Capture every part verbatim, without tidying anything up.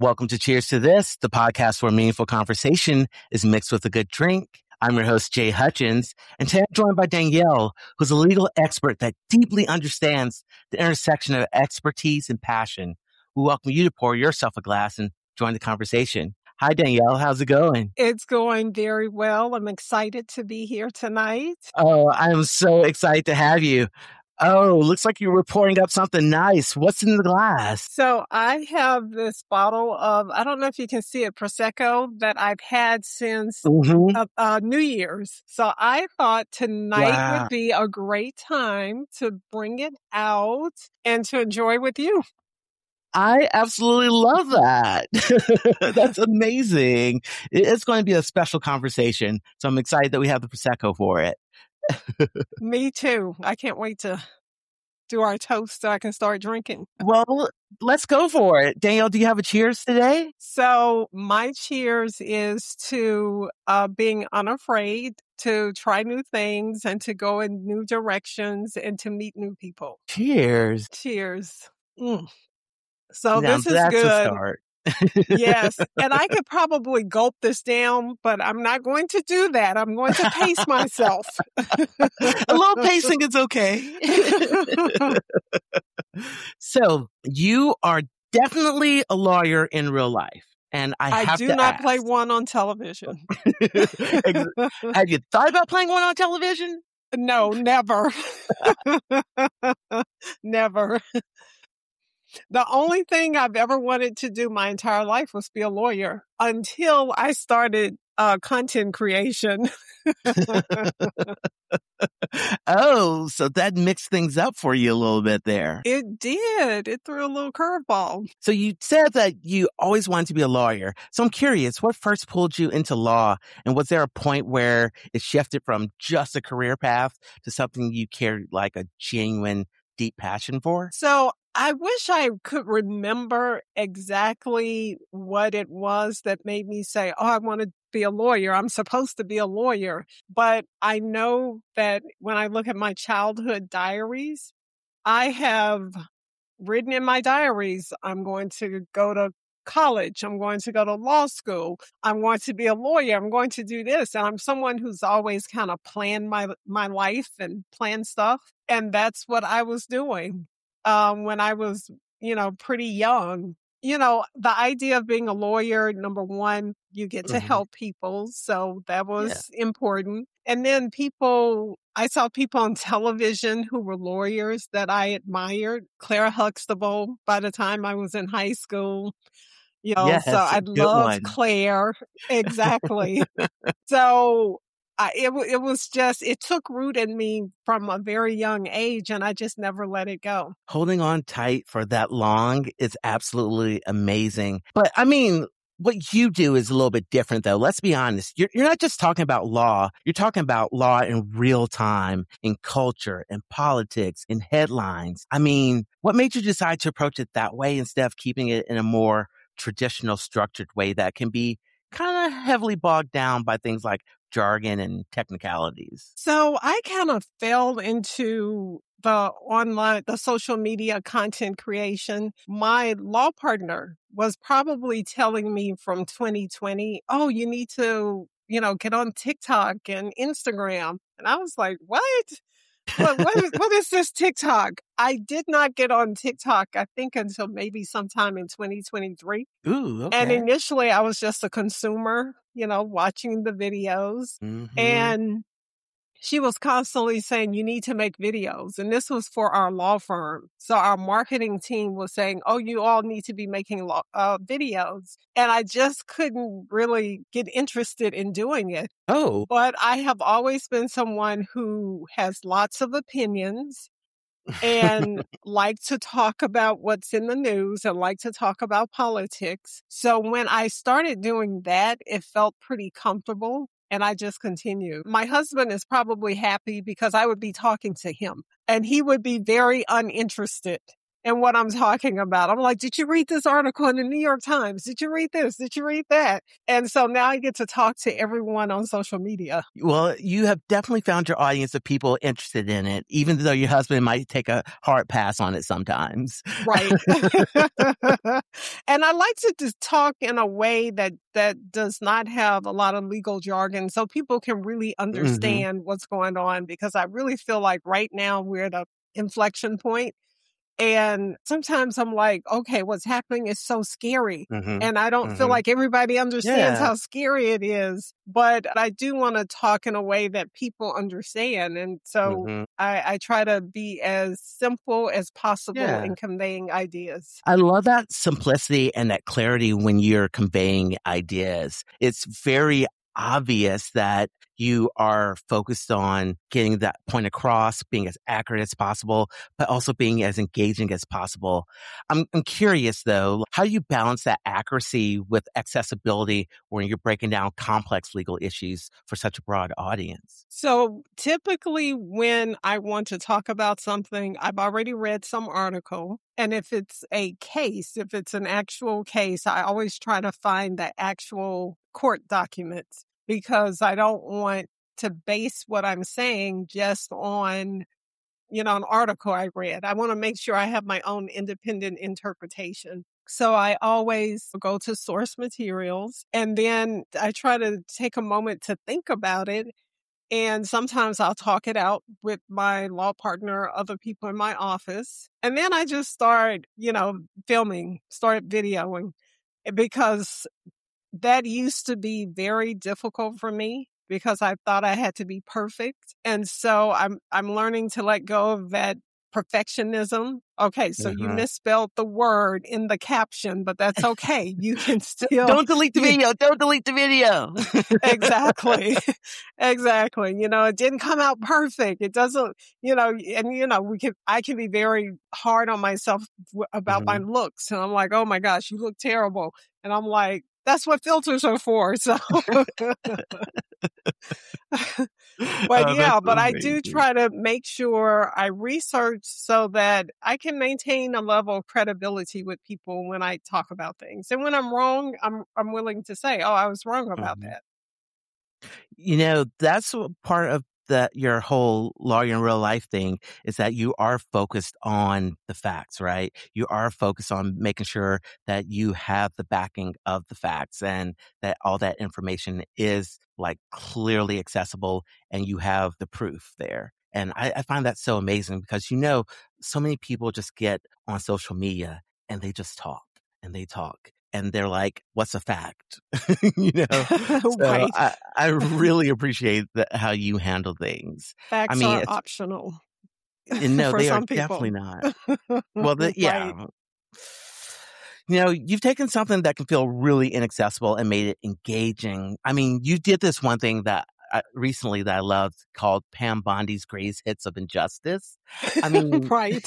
Welcome to Cheers to This, the podcast where meaningful conversation is mixed with a good drink. I'm your host, Jay Hutchins, and today I'm joined by Danielle, who's a legal expert that deeply understands the intersection of expertise and passion. We welcome you to pour yourself a glass and join the conversation. Hi, Danielle. How's it going? It's going very well. I'm excited to be here tonight. Oh, I'm so excited to have you. Oh, looks like you were pouring up something nice. What's in the glass? So I have this bottle of, I don't know if you can see it, Prosecco that I've had since Mm-hmm. uh, uh, New Year's. So I thought tonight Wow. would be a great time to bring it out and to enjoy with you. I absolutely love that. That's amazing. It- It's going to be a special conversation. So I'm excited that we have the Prosecco for it. Me too. I can't wait to do our toast so I can start drinking. Well, let's go for it. Danielle, do you have a cheers today? So my cheers is to uh, being unafraid to try new things and to go in new directions and to meet new people. Cheers. Cheers. Mm. So Now, this is that's a good. start. Yes. And I could probably gulp this down, but I'm not going to do that. I'm going to pace myself. A little pacing is okay. So you are definitely a lawyer in real life. And I, I have do to not ask, play one on television. have you thought about playing one on television? No, never. Never. The only thing I've ever wanted to do my entire life was be a lawyer until I started uh, content creation. Oh, so that mixed things up for you a little bit there. It did. It threw a little curveball. So you said that you always wanted to be a lawyer. So I'm curious, what first pulled you into law? And was there a point where it shifted from just a career path to something you carried like a genuine, deep passion for? So I wish I could remember exactly what it was that made me say, oh, I want to be a lawyer. I'm supposed to be a lawyer. But I know that when I look at my childhood diaries, I have written in my diaries, I'm going to go to college. I'm going to go to law school. I want to be a lawyer. I'm going to do this. And I'm someone who's always kind of planned my, my life and planned stuff. And that's what I was doing. Um, when I was, you know, pretty young. You know, the idea of being a lawyer, number one, you get to Mhm. help people. So that was Yeah. important. And then people, I saw people on television who were lawyers that I admired. Clara Huxtable by the time I was in high school. You know, so Yes, I good love one. Claire. Exactly. So I, it, wa- it was just, it took root in me from a very young age and I just never let it go. Holding on tight for that long is absolutely amazing. But I mean, what you do is a little bit different though. Let's be honest. You're, you're not just talking about law. You're talking about law in real time, in culture, in politics, in headlines. I mean, what made you decide to approach it that way instead of keeping it in a more traditional structured way that can be kind of heavily bogged down by things like jargon and technicalities? So I kind of fell into the online, the social media content creation. My law partner was probably telling me from twenty twenty, oh, you need to, you know, get on TikTok and Instagram. And I was like, what? What, what, is, what is this TikTok? I did not get on TikTok, I think, until maybe sometime in twenty twenty-three. Ooh, And okay. initially I was just a consumer, you know, watching the videos. hmm And she was constantly saying, you need to make videos. And this was for our law firm. So our marketing team was saying, oh, you all need to be making law, uh, videos. And I just couldn't really get interested in doing it. Oh, But I have always been someone who has lots of opinions and like to talk about what's in the news and like to talk about politics. So when I started doing that, it felt pretty comfortable and I just continued. My husband is probably happy because I would be talking to him and he would be very uninterested and what I'm talking about. I'm like, did you read this article in the New York Times? Did you read this? Did you read that? And so now I get to talk to everyone on social media. Well, you have definitely found your audience of people interested in it, even though your husband might take a hard pass on it sometimes. Right. And I like to just talk in a way that, that does not have a lot of legal jargon so people can really understand mm-hmm. what's going on, because I really feel like right now we're at an inflection point. And sometimes I'm like, okay, what's happening is so scary. Mm-hmm. And I don't mm-hmm. feel like everybody understands yeah. how scary it is. But I do want to talk in a way that people understand. And so mm-hmm. I, I try to be as simple as possible yeah. in conveying ideas. I love that simplicity and that clarity when you're conveying ideas. It's very obvious that you are focused on getting that point across, being as accurate as possible, but also being as engaging as possible. I'm, I'm curious, though, how do you balance that accuracy with accessibility when you're breaking down complex legal issues for such a broad audience? So typically when I want to talk about something, I've already read some article. And if it's a case, if it's an actual case, I always try to find the actual court documents, because I don't want to base what I'm saying just on, you know, an article I read. I want to make sure I have my own independent interpretation. So I always go to source materials, and then I try to take a moment to think about it. And sometimes I'll talk it out with my law partner, other people in my office. And then I just start, you know, filming, start videoing, because that used to be very difficult for me, because I thought I had to be perfect. And so I'm I'm learning to let go of that perfectionism. Okay, so mm-hmm. you misspelled the word in the caption, but that's okay. You can still... Don't delete the video. Don't delete the video. Exactly. Exactly. You know, it didn't come out perfect. It doesn't, you know, and, you know, we can, I can be very hard on myself w- about mm-hmm. my looks. And I'm like, oh my gosh, you look terrible. And I'm like, that's what filters are for. So, but oh, yeah, but amazing. I do try to make sure I research so that I can maintain a level of credibility with people when I talk about things. And when I'm wrong, I'm I'm willing to say, oh, I was wrong about mm-hmm. that. You know, that's part of the, your whole lawyer in real life thing, is that you are focused on the facts, right? You are focused on making sure that you have the backing of the facts and that all that information is like clearly accessible and you have the proof there. And I, I find that so amazing, because, you know, so many people just get on social media and they just talk and they talk. And they're like, what's a fact? you know, so right. I, I really appreciate the, how you handle things. Facts I mean, are optional. No, for they some are people. definitely not. Well, the, yeah. Right. You know, you've taken something that can feel really inaccessible and made it engaging. I mean, you did this one thing that I, recently that I loved called Pam Bondi's Greatest Hits of Injustice. I mean, right.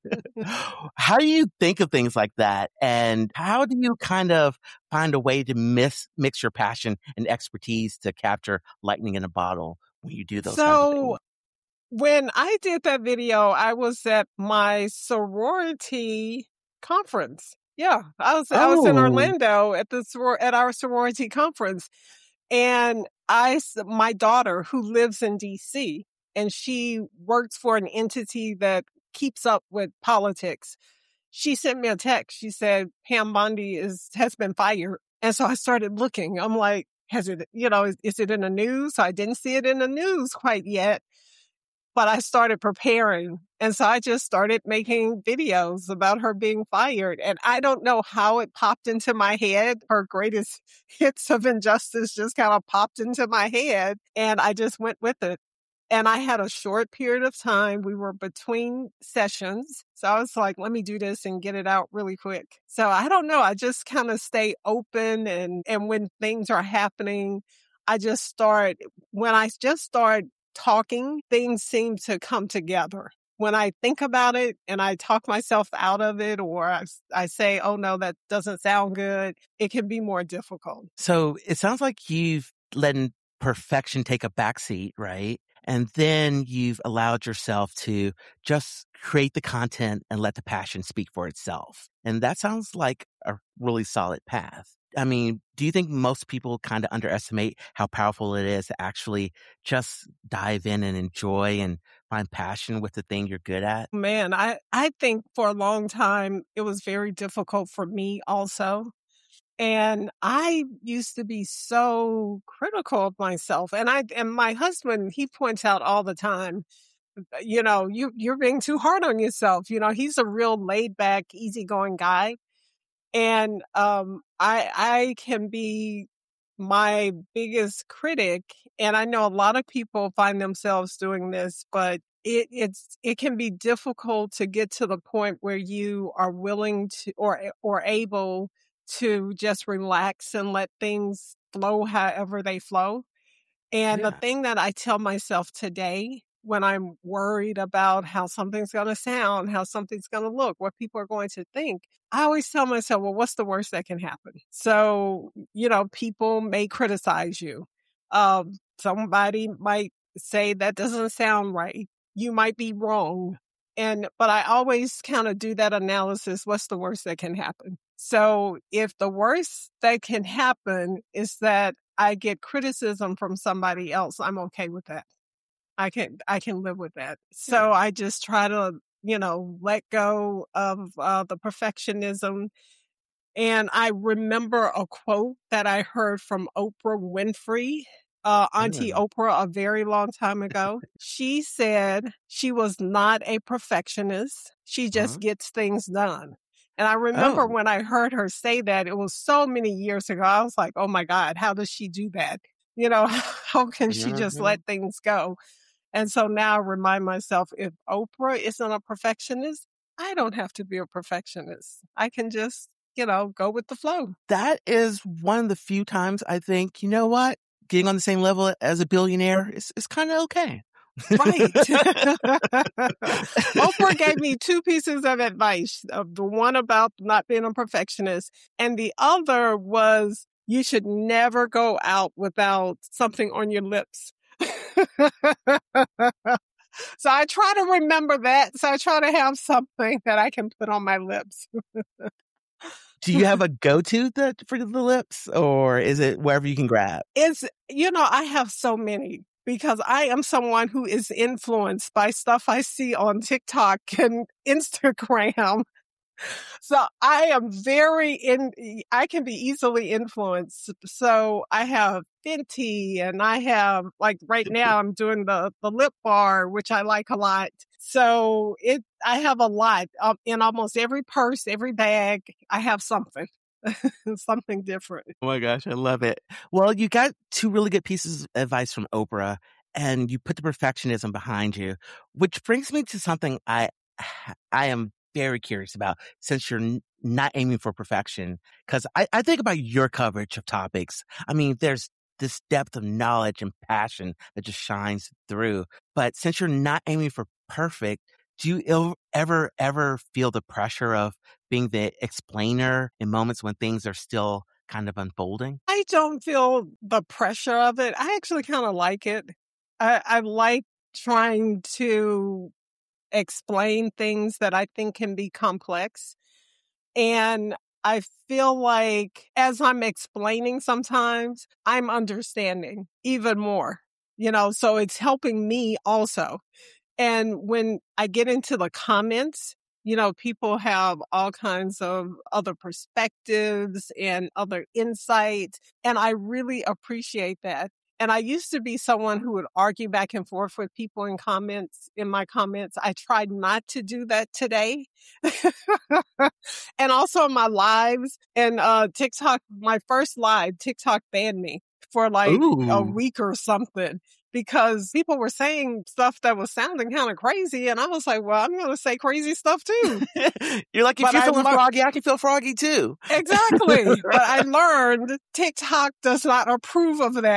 How do you think of things like that? And how do you kind of find a way to mix, mix your passion and expertise to capture lightning in a bottle when you do those so, kinds of things? When I did that video, I was at my sorority conference. Yeah, I was, oh. I was in Orlando at the soror- at our sorority conference. And I, my daughter, who lives in D C, and she works for an entity that keeps up with politics, she sent me a text. She said, Pam Bondi is, has been fired. And so I started looking. I'm like, has it, you know, is, is it in the news? So I didn't see it in the news quite yet. But I started preparing. And so I just started making videos about her being fired. And I don't know how it popped into my head. Her greatest hits of injustice just kind of popped into my head. And I just went with it. And I had a short period of time. We were between sessions. So I was like, let me do this and get it out really quick. So I don't know. I just kind of stay open. And, and when things are happening, I just start, when I just start talking, things seem to come together. When I think about it and I talk myself out of it, or I, I say, oh no, that doesn't sound good, it can be more difficult. So it sounds like you've let perfection take a backseat, right? And then you've allowed yourself to just create the content and let the passion speak for itself. And that sounds like a really solid path. I mean, do you think most people kind of underestimate how powerful it is to actually just dive in and enjoy and find passion with the thing you're good at? Man, I, I think for a long time, it was very difficult for me also. And I used to be so critical of myself. And I, and my husband, he points out all the time, you know, you, you're being too hard on yourself. You know, he's a real laid back, easygoing guy. And, um, I, I can be my biggest critic. And I know a lot of people find themselves doing this, but it, it's, it can be difficult to get to the point where you are willing to, or, or able to just relax and let things flow however they flow. And Yeah. the thing that I tell myself today when I'm worried about how something's going to sound, how something's going to look, what people are going to think, I always tell myself, well, what's the worst that can happen? So, you know, people may criticize you. Um, somebody might say that doesn't sound right. You might be wrong. And, but I always kind of do that analysis. What's the worst that can happen? So if the worst that can happen is that I get criticism from somebody else, I'm okay with that. I can, I can live with that. So Yeah. I just try to, you know, let go of uh, the perfectionism. And I remember a quote that I heard from Oprah Winfrey, uh, Auntie Mm. Oprah, a very long time ago. She said she was not a perfectionist. She just Uh-huh. gets things done. And I remember Oh. when I heard her say that, it was so many years ago. I was like, oh my God, how does she do that? You know, how can she just Mhm. let things go? And so now I remind myself, if Oprah isn't a perfectionist, I don't have to be a perfectionist. I can just, you know, go with the flow. That is one of the few times I think, you know what? Getting on the same level as a billionaire is, is kind of okay. Right. Oprah gave me two pieces of advice. Uh, the one about not being a perfectionist, and the other was you should never go out without something on your lips. So I try to remember that. So I try to have something that I can put on my lips. Do you have a go-to that for the lips, or is it wherever you can grab? It's, you know, I have so many because I am someone who is influenced by stuff I see on TikTok and Instagram. So I am very in, I can be easily influenced. So I have Fenty and I have, like right now I'm doing the, the lip bar, which I like a lot. So it, I have a lot um, in almost every purse, every bag. I have something, something different. Oh my gosh, I love it. Well, you got two really good pieces of advice from Oprah, and you put the perfectionism behind you, which brings me to something I, I am very curious about, since you're n- not aiming for perfection. Because I, I think about your coverage of topics. I mean, there's this depth of knowledge and passion that just shines through. But since you're not aiming for perfect, do you il- ever, ever feel the pressure of being the explainer in moments when things are still kind of unfolding? I don't feel the pressure of it. I actually kind of like it. I, I like trying to explain things that I think can be complex. And I feel like as I'm explaining sometimes, I'm understanding even more, you know, so it's helping me also. And when I get into the comments, you know, people have all kinds of other perspectives and other insights. And I really appreciate that. And I used to be someone who would argue back and forth with people in comments, in my comments. I tried not to do that today. And also in my lives and, uh, TikTok, my first live, TikTok banned me for like a Ooh. week or something because people were saying stuff that was sounding kind of crazy. And I was like, well, I'm going to say crazy stuff too. You're like, if But you're I feeling lear- froggy, I can feel froggy too. Exactly. But I learned TikTok does not approve of that.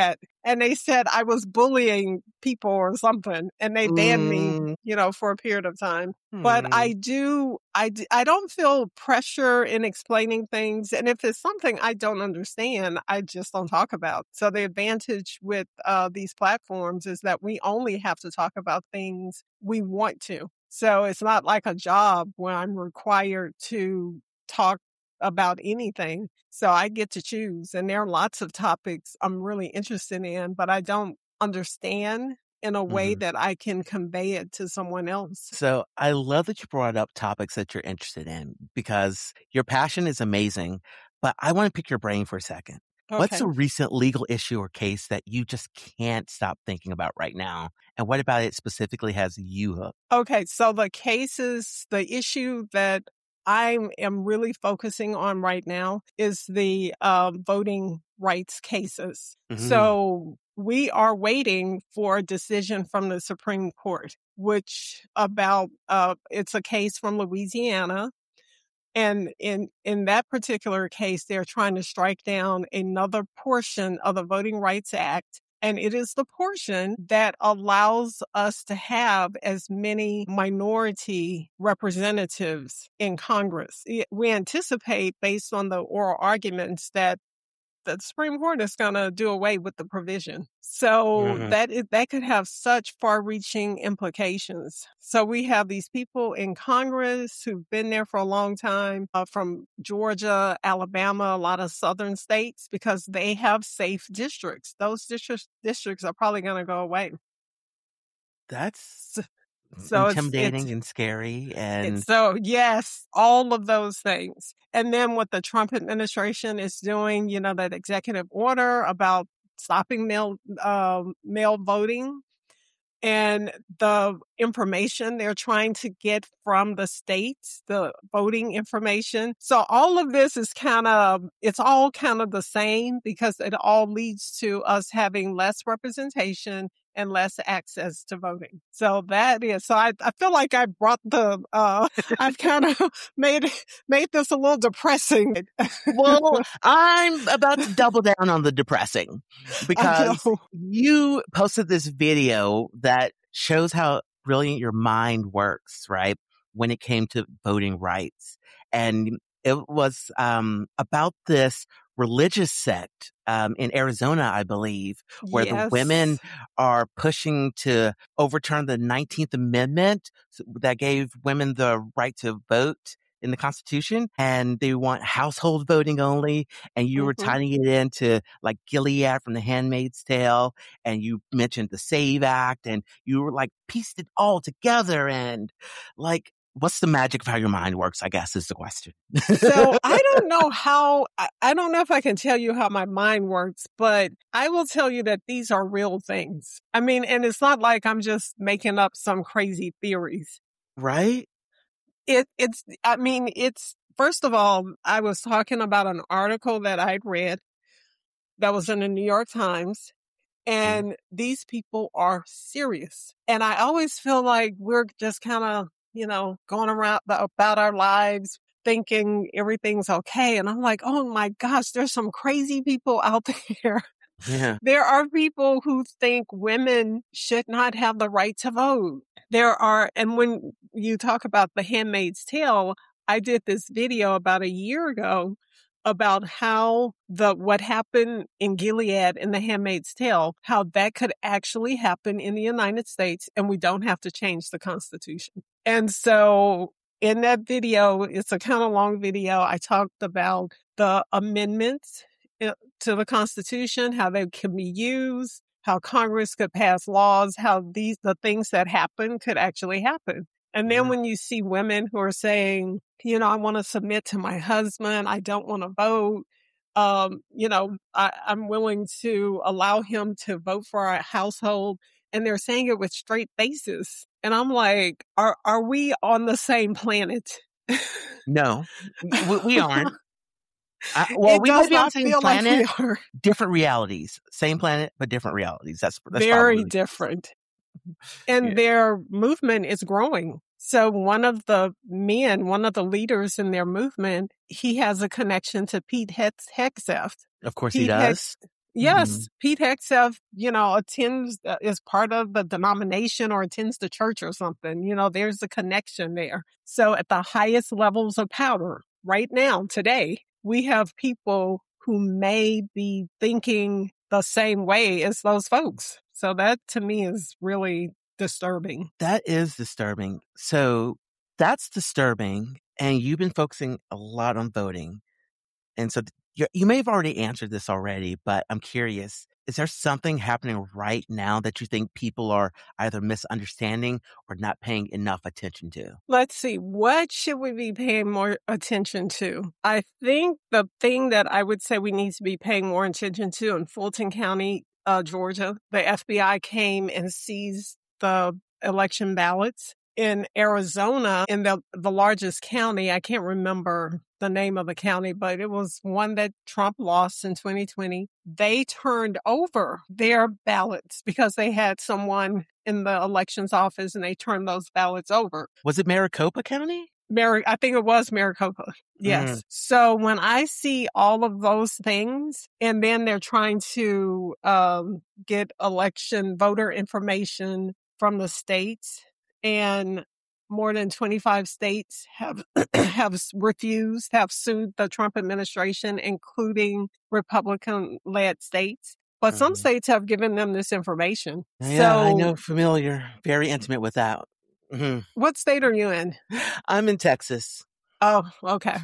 and they said I was bullying people or something, and they banned me, Mm. you know, for a period of time. Hmm. But I do, I, d- I don't feel pressure in explaining things. And if it's something I don't understand, I just don't talk about. So the advantage with uh, these platforms is that we only have to talk about things we want to. So it's not like a job where I'm required to talk about anything. So I get to choose. And there are lots of topics I'm really interested in, but I don't understand in a way Mhm. that I can convey it to someone else. So I love that you brought up topics that you're interested in because your passion is amazing, but I want to pick your brain for a second. What's Okay. a recent legal issue or case that you just can't stop thinking about right now? And what about it specifically has you hooked? Okay. So the cases, the issue that I am really focusing on right now is the um, voting rights cases. Mhm. So we are waiting for a decision from the Supreme Court, which about, uh, it's a case from Louisiana. And in, in that particular case, they're trying to strike down another portion of the Voting Rights Act. And it is the portion that allows us to have as many minority representatives in Congress. We anticipate, based on the oral arguments, that the Supreme Court is going to do away with the provision. So Mhm. that is, that could have such far-reaching implications. So we have these people in Congress who've been there for a long time, uh, from Georgia, Alabama, a lot of southern states, because they have safe districts. Those districts districts are probably going to go away. That's So, so it's it's intimidating and scary. And It's so, yes, all of those things. And then what the Trump administration is doing, you know, that executive order about stopping mail, um, mail voting and the information they're trying to get from the states, the voting information. So all of this is kind of, it's all kind of the same because it all leads to us having less representation and less access to voting. So that is, so I, I feel like I brought the, uh, I've kind of made, made this a little depressing. well, I'm about to double down on the depressing I because know. you posted this video that shows how brilliant your mind works, right? When it came to voting rights. And it was um, about this religious sect um, in Arizona, I believe, where the women Yes. are pushing to overturn the nineteenth Amendment that gave women the right to vote in the Constitution, and they want household voting only. And you were Mm-hmm. tying it into like Gilead from The Handmaid's Tale, and you mentioned the SAVE Act, and you were like pieced it all together. And like, what's the magic of how your mind works, I guess, is the question. So I don't know how, I, I don't know if I can tell you how my mind works, but I will tell you that these are real things. I mean, and it's not like I'm just making up some crazy theories. Right? It, it's, I mean, it's, first of all, I was talking about an article that I'd read that was in the New York Times. And these people are serious. And I always feel like we're just kind of, you know, going around about our lives thinking everything's okay. And I'm like, oh my gosh, there's some crazy people out there. Yeah. There are people who think women should not have the right to vote. There are, and when you talk about The Handmaid's Tale, I did this video about a year ago about how the, what happened in Gilead in The Handmaid's Tale, how that could actually happen in the United States and we don't have to change the Constitution. And so in that video, it's a kind of long video, I talked about the amendments to the Constitution, how they can be used, how Congress could pass laws, how these, the things that happen could actually happen. And then Yeah. when you see women who are saying, you know, I want to submit to my husband, I don't want to vote, um, you know, I, I'm willing to allow him to vote for our household. And they're saying it with straight faces. And I'm like, are, are we on the same planet? No, we, we aren't. Uh, well, It we might does be on the not same feel like we planet, are. different realities. Same planet, but different realities. That's that's Very probably different. And yeah. their movement is growing. So one of the men, one of the leaders in their movement, he has a connection to Pete Hex- Hegseth. Of course, Pete he does. Hex- Yes, Mhm. Pete Hegseth, you know, attends, uh, is part of the denomination or attends the church or something. You know, there's a connection there. So at the highest levels of power right now, today, we have people who may be thinking the same way as those folks. So that to me is really disturbing. That is disturbing. So that's disturbing. And you've been focusing a lot on voting. And so th- you you may have already answered this already, but I'm curious. Is there something happening right now that you think people are either misunderstanding or not paying enough attention to? Let's see, what should we be paying more attention to? I think the thing that I would say we need to be paying more attention to in Fulton County, uh, Georgia, the F B I came and seized the election ballots. In Arizona, in the, the largest county, I can't remember the name of the county, but it was one that Trump lost in twenty twenty. They turned over their ballots because they had someone in the elections office and they turned those ballots over. Was it Maricopa County? Mary, I think it was Maricopa. Yes. Mm. So when I see all of those things and then they're trying to um, get election voter information from the states, and more than twenty-five states have have refused, have sued the Trump administration, including Republican-led states. But some Mhm. states have given them this information. Yeah, I know, So familiar, very intimate with that. Mhm. what state are you in? I'm in Texas. Oh, okay.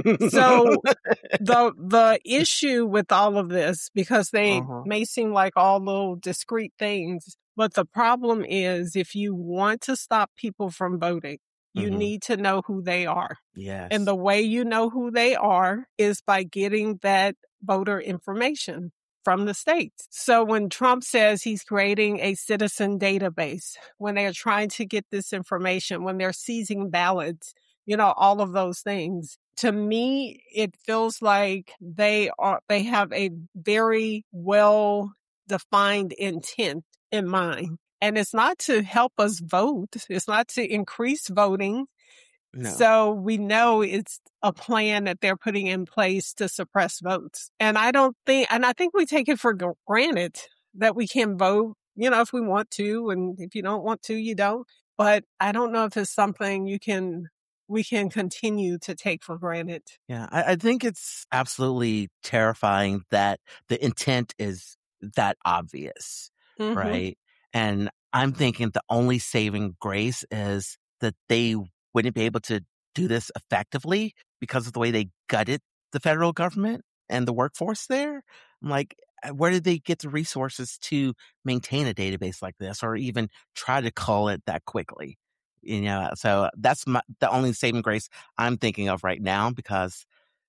So the the issue with all of this, because they Uh-huh. may seem like all little discrete things, but the problem is if you want to stop people from voting, you Mhm. need to know who they are. Yes. And the way you know who they are is by getting that voter information from the states. So when Trump says he's creating a citizen database, when they're trying to get this information, when they're seizing ballots, you know, all of those things, to me, it feels like they are, they have a very well defined intent in mind. And it's not to help us vote. It's not to increase voting. No. So we know it's a plan that they're putting in place to suppress votes. And I don't think, and I think we take it for granted that we can vote, you know, if we want to, and if you don't want to, you don't. But I don't know if it's something you can, we can continue to take for granted. Yeah, I, I think it's absolutely terrifying that the intent is that obvious, Mm-hmm. right? And I'm thinking the only saving grace is that they wouldn't be able to do this effectively because of the way they gutted the federal government and the workforce there. I'm like, uh, where did they get the resources to maintain a database like this or even try to call it that quickly? You know, so that's my, the only saving grace I'm thinking of right now because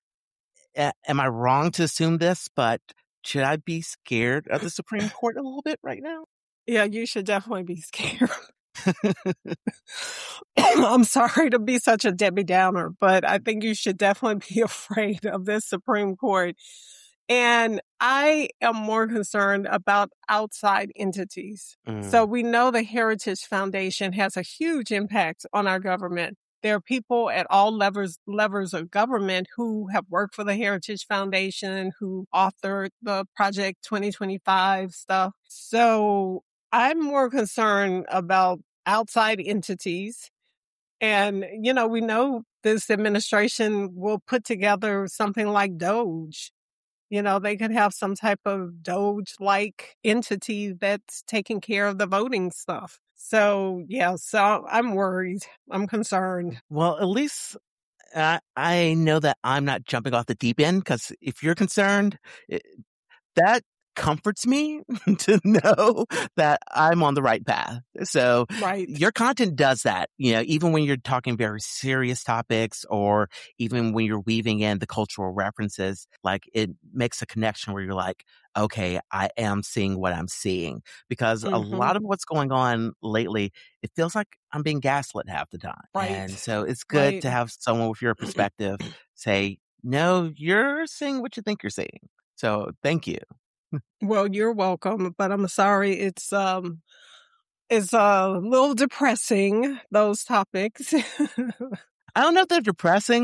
a- am I wrong to assume this, but should I be scared of the Supreme Court a little bit right now? Yeah, you should definitely be scared. I'm sorry to be such a Debbie Downer, but I think you should definitely be afraid of this Supreme Court. And I am more concerned about outside entities. Mm. So we know the Heritage Foundation has a huge impact on our government. There are people at all levels, levels of government who have worked for the Heritage Foundation, who authored the Project twenty twenty-five stuff. So I'm more concerned about outside entities. And, you know, we know this administration will put together something like Doge. You know, they could have some type of Doge-like entity that's taking care of the voting stuff. So, yeah, so I'm worried. I'm concerned. Well, at least I, I know that I'm not jumping off the deep end because if you're concerned, it, that comforts me to know that I'm on the right path. So Right. your content does that, you know, even when you're talking very serious topics or even when you're weaving in the cultural references, like it makes a connection where you're like, okay, I am seeing what I'm seeing because Mhm. a lot of what's going on lately, it feels like I'm being gaslit half the time. Right. And so it's good Right. to have someone with your perspective say, no, you're seeing what you think you're seeing. So thank you. Well, you're welcome, but I'm sorry it's um it's a little depressing, those topics. I don't know if they're depressing.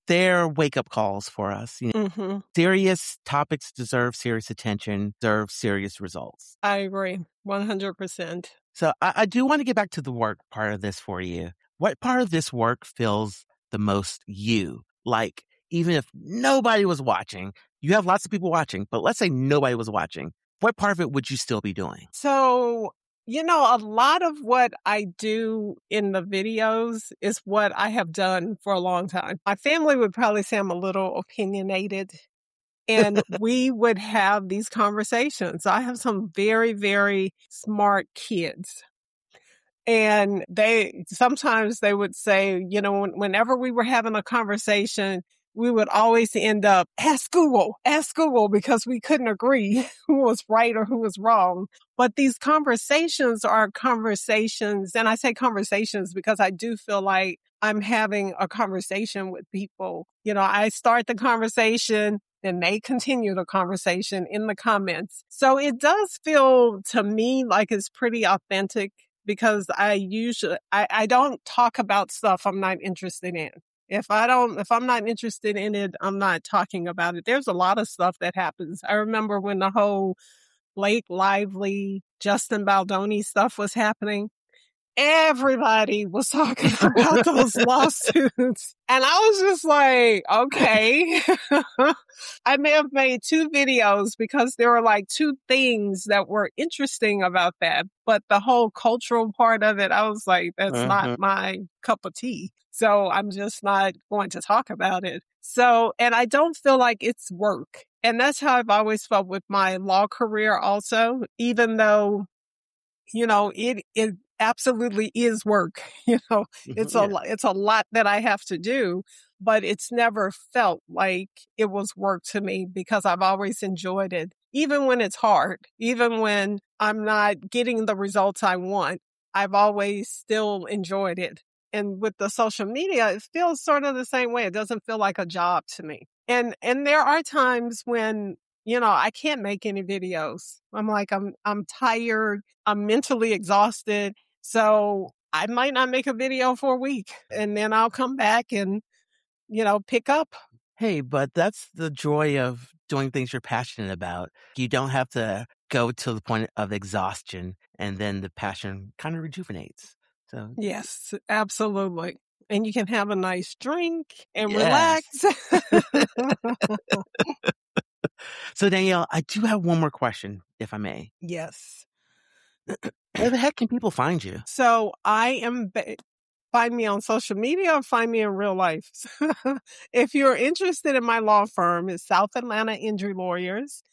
they're wake-up calls for us. You know, hmm serious topics deserve serious attention, deserve serious results. I agree. one hundred percent. So I, I do want to get back to the work part of this for you. What part of this work feels the most you? Like, even if nobody was watching, you have lots of people watching, but let's say nobody was watching. What part of it would you still be doing? So, you know, a lot of what I do in the videos is what I have done for a long time. My family would probably say I'm a little opinionated, and we would have these conversations. I have some very, very smart kids. And they sometimes they would say, you know, when, whenever we were having a conversation, we would always end up, ask Google, ask Google, because we couldn't agree who was right or who was wrong. But these conversations are conversations, and I say conversations because I do feel like I'm having a conversation with people. You know, I start the conversation, and they continue the conversation in the comments. So it does feel to me like it's pretty authentic, because I usually, I, I don't talk about stuff I'm not interested in. If I don't, if I'm not interested in it, I'm not talking about it. There's a lot of stuff that happens. I remember when the whole Blake Lively, Justin Baldoni stuff was happening. Everybody was talking about those lawsuits. And I was just like, okay. I may have made two videos because there were like two things that were interesting about that. But the whole cultural part of it, I was like, that's Uh-huh. not my cup of tea. So I'm just not going to talk about it. So, and I don't feel like it's work. And that's how I've always felt with my law career also, even though, you know, it, it absolutely is work. You know, it's a, Yeah. lo- it's a lot that I have to do, but it's never felt like it was work to me because I've always enjoyed it. Even when it's hard, even when I'm not getting the results I want, I've always still enjoyed it. And with the social media, it feels sort of the same way. It doesn't feel like a job to me. And, and there are times when, you know, I can't make any videos. I'm like, I'm, I'm tired. I'm mentally exhausted. So I might not make a video for a week, and then I'll come back and, you know, pick up. Hey, but that's the joy of doing things you're passionate about. You don't have to go to the point of exhaustion, and then the passion kind of rejuvenates. So Yes, absolutely. And you can have a nice drink and yes. relax. So Danielle, I do have one more question, if I may. Yes. Where the heck can people find you? So I am, ba- find me on social media or find me in real life. If you're interested in my law firm, it's South Atlanta Injury Lawyers.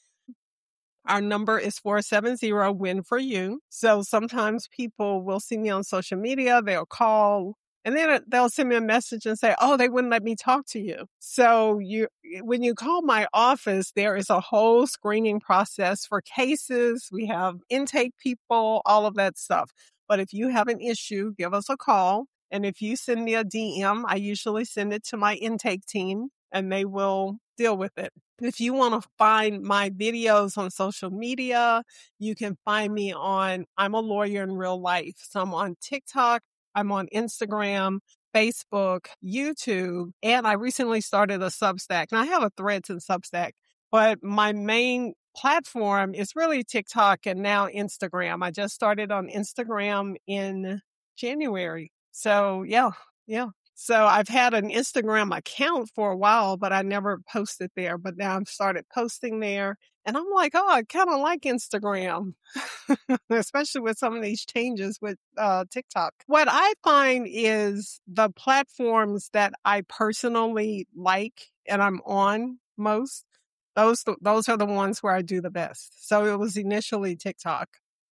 Our number is four seven zero, W I N for you. So sometimes people will see me on social media, they'll call, and then they'll send me a message and say, oh, they wouldn't let me talk to you. So you, when you call my office, there is a whole screening process for cases. We have intake people, all of that stuff. But if you have an issue, give us a call. And if you send me a D M, I usually send it to my intake team and they will deal with it. If you want to find my videos on social media, you can find me on I'm a Lawyer in Real Life. So I'm on TikTok, I'm on Instagram, Facebook, YouTube, and I recently started a Substack. Now I have a Threads and Substack, but my main platform is really TikTok and now Instagram. I just started on Instagram in January. So yeah, yeah. So I've had an Instagram account for a while, but I never posted there. But now I've started posting there. And I'm like, oh, I kind of like Instagram, especially with some of these changes with uh, TikTok. What I find is the platforms that I personally like and I'm on most, those, those are the ones where I do the best. So it was initially TikTok.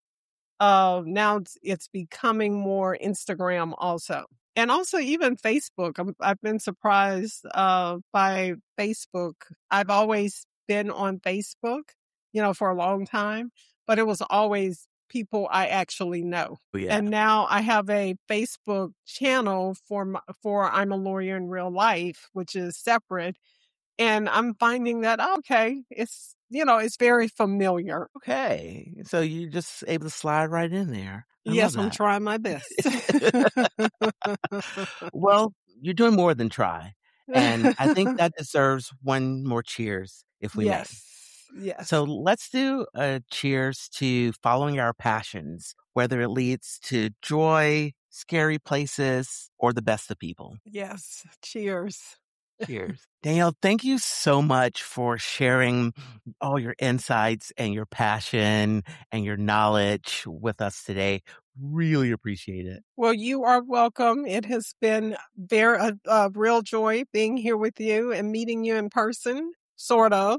Uh, now it's, it's becoming more Instagram also. And also even Facebook. I'm, I've been surprised uh, by Facebook. I've always been on Facebook, you know, for a long time, but it was always people I actually know. Yeah. And now I have a Facebook channel for my, for I'm a Lawyer in Real Life, which is separate. And I'm finding that, okay, it's, you know, it's very familiar. Okay. So you're just able to slide right in there. I Yes, love I'm that. trying my best. Well, you're doing more than try. And I think that deserves one more cheers, if we may. Yes. Yes. So let's do a cheers to following our passions, whether it leads to joy, scary places, or the best of people. Yes. Cheers. Cheers. Danielle, thank you so much for sharing all your insights and your passion and your knowledge with us today. Really appreciate it. Well, you are welcome. It has been very a, a real joy being here with you and meeting you in person, sort of.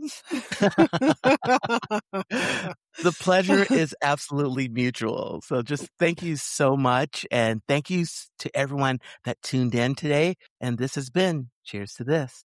The pleasure is absolutely mutual. So just thank you so much. And thank you s- to everyone that tuned in today. And this has been Cheers to This.